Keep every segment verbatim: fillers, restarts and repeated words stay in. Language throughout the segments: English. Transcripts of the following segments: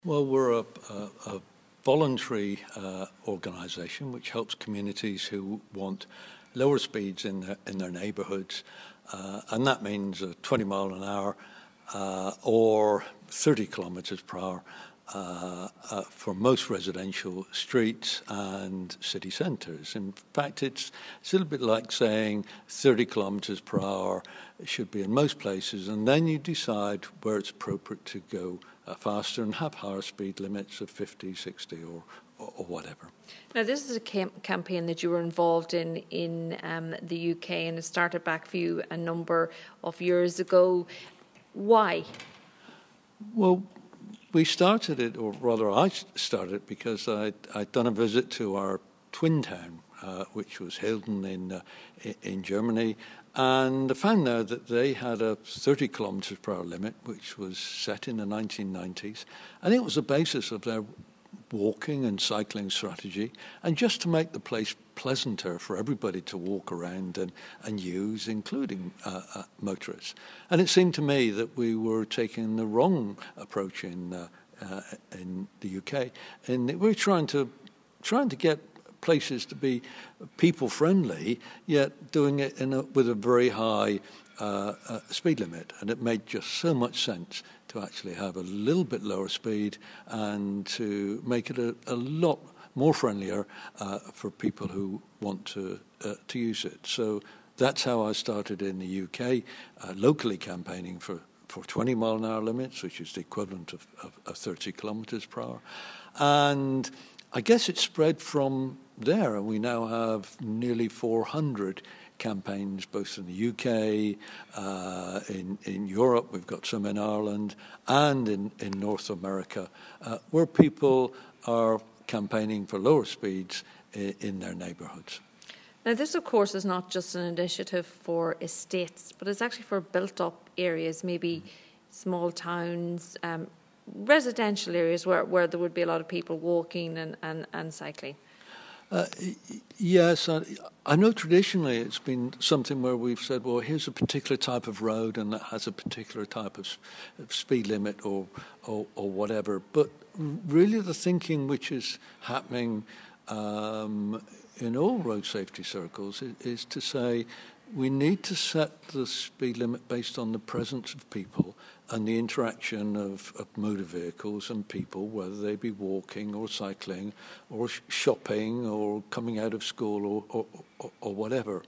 Well, we're a, a, a voluntary uh, organisation which helps communities who want lower speeds in their, in their neighbourhoods, uh, and that means uh, twenty mile an hour uh, or thirty kilometres per hour uh, uh, for most residential streets and city centres. In fact, it's, it's a little bit like saying thirty kilometres per hour should be in most places, and then you decide where it's appropriate to go uh, faster and have higher speed limits of fifty, sixty or, or, or whatever. Now, this is a cam- campaign that you were involved in in um, the U K, and it started back for you a number of years ago. Why? Well, we started it, or rather I started it, because I'd, I'd done a visit to our twin town, uh, which was Hilden in, uh, in Germany, and I found there that they had a thirty kilometres per hour limit, which was set in the nineteen nineties. I think it was the basis of their walking and cycling strategy, and just to make the place pleasanter for everybody to walk around and, and use, including uh, uh, motorists. And it seemed to me that we were taking the wrong approach in uh, uh, in the U K, and we were trying to trying to get places to be people-friendly, yet doing it in a, with a very high uh, uh, speed limit. And it made just so much sense to actually have a little bit lower speed and to make it a, a lot more friendlier uh, for people who want to uh, to use it. So that's how I started in the U K, uh, locally campaigning for, for twenty mile an hour limits, which is the equivalent of, of, of thirty kilometres per hour. And I guess it spread from there, and we now have nearly four hundred campaigns, both in the U K, uh, in, in Europe, we've got some in Ireland, and in, in North America, uh, where people are campaigning for lower speeds in, in their neighbourhoods. Now, this, of course, is not just an initiative for estates, but it's actually for built-up areas, maybe small towns, um, residential areas where, where there would be a lot of people walking and, and, and cycling. Uh, yes, I, I know traditionally it's been something where we've said, well, here's a particular type of road and that has a particular type of, of speed limit or, or or whatever. But really the thinking which is happening um, in all road safety circles is, is to say we need to set the speed limit based on the presence of people and the interaction of, of motor vehicles and people, whether they be walking or cycling or sh- shopping or coming out of school or, or, or, or whatever.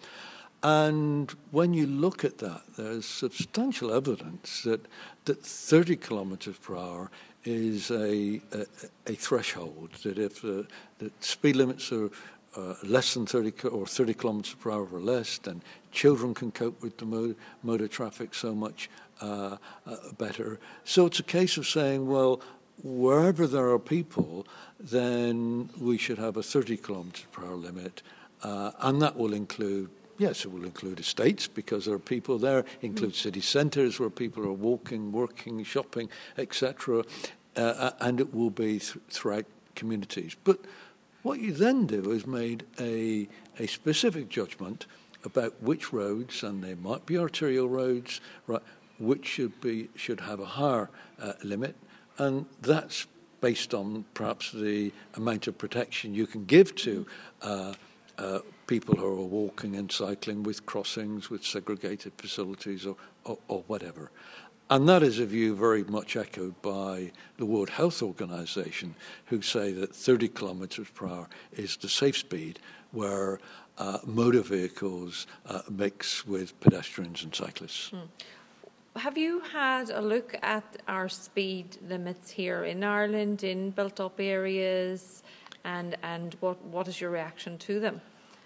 And when you look at that, there's substantial evidence that, that thirty kilometres per hour is a, a, a threshold, that if the, the speed limits are Uh, less than thirty or thirty kilometres per hour or less, then children can cope with the motor, motor traffic so much uh, uh, better. So it's a case of saying, well, wherever there are people, then we should have a thirty kilometres per hour limit, uh, and that will include, yes, it will include estates because there are people there, include city centres where people are walking, working, shopping, et cetera, uh, and it will be th- throughout communities. But what you then do is made a, a specific judgment about which roads, and they might be arterial roads, right, which should be should have a higher uh, limit, and that's based on perhaps the amount of protection you can give to uh, uh, people who are walking and cycling with crossings, with segregated facilities, or, or, or whatever. And that is a view very much echoed by the World Health Organization, who say that thirty kilometres per hour is the safe speed where uh, motor vehicles uh, mix with pedestrians and cyclists. Hmm. Have you had a look at our speed limits here in Ireland, in built-up areas, and, and what, what is your reaction to them?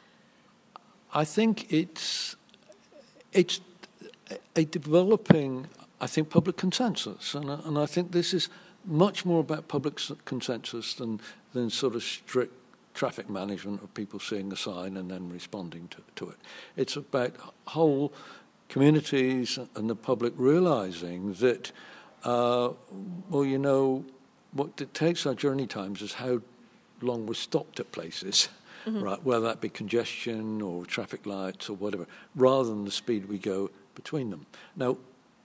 I think it's it's a developing, I think, public consensus, and, and I think this is much more about public consensus than, than sort of strict traffic management of people seeing a sign and then responding to, to it. It's about whole communities and the public realising that, uh, well, you know, what dictates our journey times is how long we're stopped at places, mm-hmm. right? Whether that be congestion or traffic lights or whatever, rather than the speed we go between them. Now,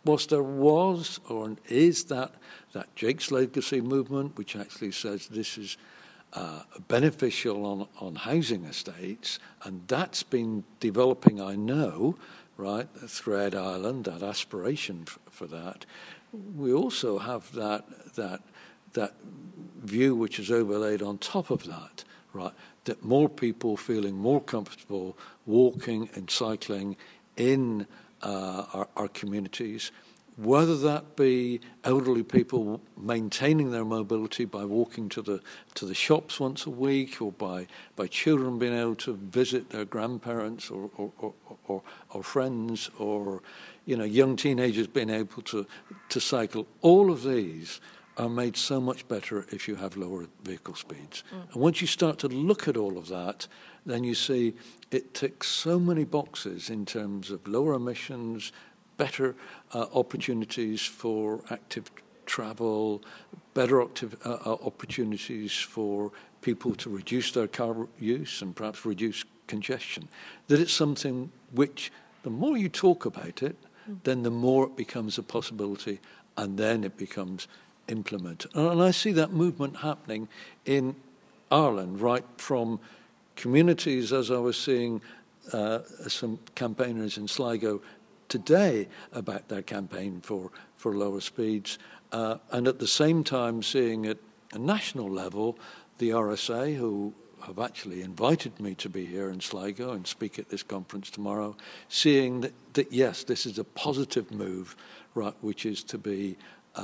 whilst there was or is that, that Jake's Legacy movement, which actually says this is uh, beneficial on, on housing estates, and that's been developing, I know, right, throughout Ireland, that aspiration f- for that. We also have that that that view which is overlaid on top of that, right, that more people feeling more comfortable walking and cycling in uh, our, our communities, whether that be elderly people maintaining their mobility by walking to the to the shops once a week, or by, by children being able to visit their grandparents or or, or, or, or friends, or you know young teenagers being able to, to cycle. All of these are made so much better if you have lower vehicle speeds. Mm. And once you start to look at all of that, then you see it ticks so many boxes in terms of lower emissions, better uh, opportunities for active travel, better active, uh, uh, opportunities for people to reduce their car use and perhaps reduce congestion. That it's something which, the more you talk about it, mm. then the more it becomes a possibility, and then it becomes implemented. And I see that movement happening in Ireland, right from communities, as I was seeing uh, some campaigners in Sligo today about their campaign for, for lower speeds, uh, and at the same time seeing at a national level the R S A, who have actually invited me to be here in Sligo and speak at this conference tomorrow, seeing that, that yes, this is a positive move, right, which is to be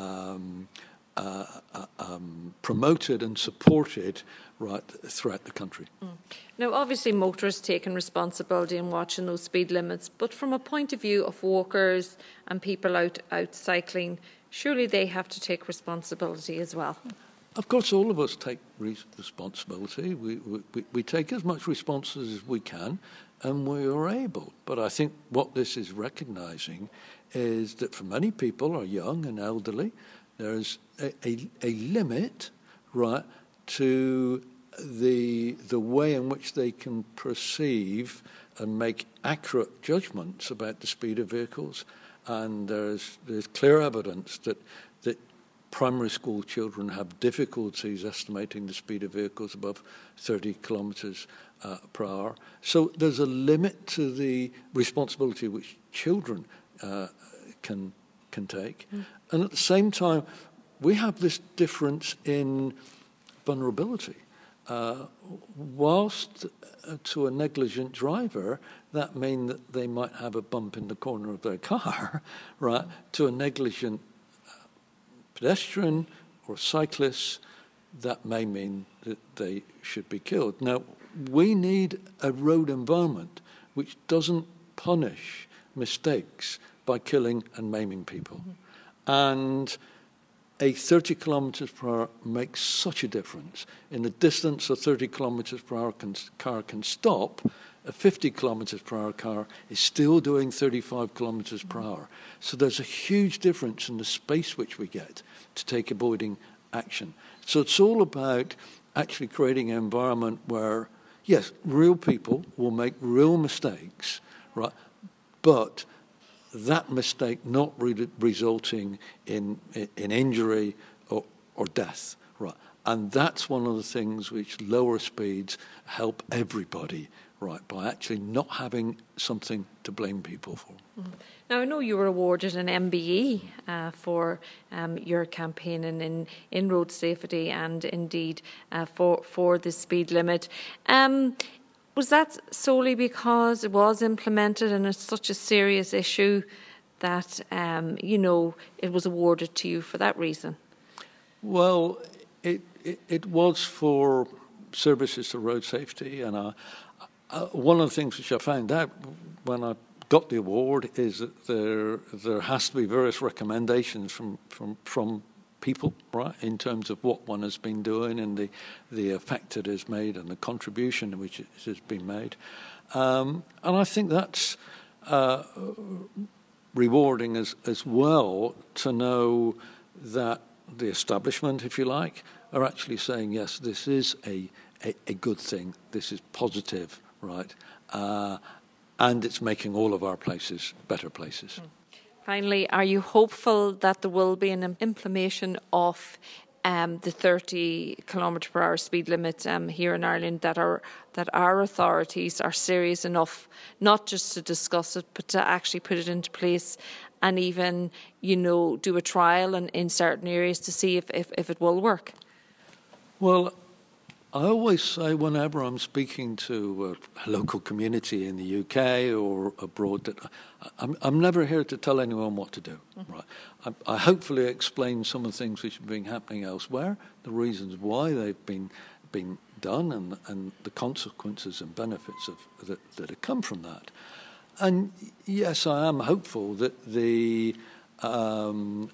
um, uh, uh, um, promoted and supported right throughout the country. Mm. Now, obviously, motorists taking responsibility and watching those speed limits, but from a point of view of walkers and people out, out cycling, surely they have to take responsibility as well. Of course, all of us take re- responsibility. We, we, we take as much responsibility as we can, and we are able. But I think what this is recognising is that for many people are young and elderly, there's a, a, a limit, right, to the the way in which they can perceive and make accurate judgments about the speed of vehicles. And there's there's clear evidence that that primary school children have difficulties estimating the speed of vehicles above thirty kilometres uh, per hour. So there's a limit to the responsibility which children uh, can can take. Mm. And at the same time, we have this difference in vulnerability. Uh, whilst uh, to a negligent driver, that means that they might have a bump in the corner of their car, right? To a negligent pedestrian or cyclist, that may mean that they should be killed. Now, we need a road environment which doesn't punish mistakes by killing and maiming people. Mm-hmm. And a thirty kilometres per hour makes such a difference. In the distance a thirty kilometres per hour can, car can stop, a fifty kilometres per hour car is still doing thirty-five kilometres per hour. So there's a huge difference in the space which we get to take avoiding action. So it's all about actually creating an environment where, yes, real people will make real mistakes, right? But that mistake not re- resulting in in injury or, or death, right? And that's one of the things which lower speeds help everybody, right, by actually not having something to blame people for. Mm-hmm. Now, I know you were awarded an M B E uh, for um, your campaigning in, in road safety and indeed uh, for, for the speed limit. Um, Was that solely because it was implemented and it's such a serious issue that, um, you know, it was awarded to you for that reason? Well, it it, it was for services to road safety. And I, uh, one of the things which I found out when I got the award is that there there has to be various recommendations from, from, from people, right, in terms of what one has been doing and the, the effect it has made and the contribution which it has been made. Um, and I think that's uh, rewarding as, as well to know that the establishment, if you like, are actually saying, yes, this is a, a, a good thing, this is positive, right, uh, and it's making all of our places better places. Mm. Finally, are you hopeful that there will be an implementation of um, the thirty kilometre per hour speed limit um, here in Ireland, that our that our authorities are serious enough not just to discuss it, but to actually put it into place, and even, you know, do a trial in, in certain areas to see if, if, if it will work? Well, I always say whenever I'm speaking to a local community in the U K or abroad that I'm, I'm never here to tell anyone what to do. Mm-hmm. Right? I, I hopefully explain some of the things which have been happening elsewhere, the reasons why they've been been done, and, and the consequences and benefits of that, that have come from that. And yes, I am hopeful that the um,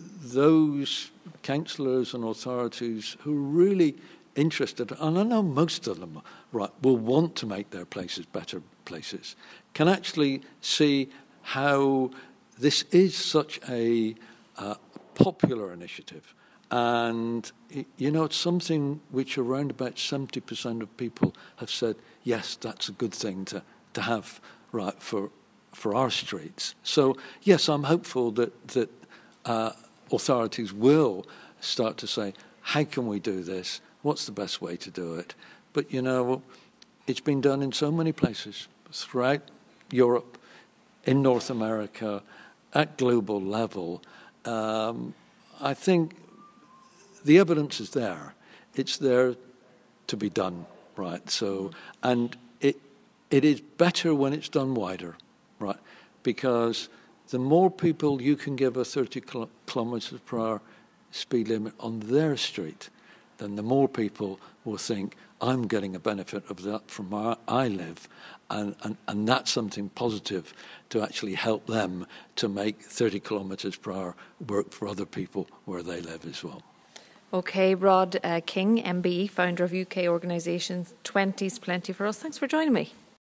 those councillors and authorities who really interested, and I know most of them, right, will want to make their places better places, can actually see how this is such a uh, popular initiative. And, you know, it's something which around about seventy percent of people have said, yes, that's a good thing to, to have, right, for for our streets. So, yes, I'm hopeful that, that uh, authorities will start to say, how can we do this? What's the best way to do it? But, you know, it's been done in so many places throughout Europe, in North America, at global level. Um, I think the evidence is there. It's there to be done, right? So, and it it is better when it's done wider, right? Because the more people you can give a thirty kilometres per hour speed limit on their street, then the more people will think, I'm getting a benefit of that from where I live. And, and, and that's something positive to actually help them to make thirty kilometres per hour work for other people where they live as well. OK, Rod uh, King, M B E, founder of U K organisations twenty's Plenty for Us. Thanks for joining me.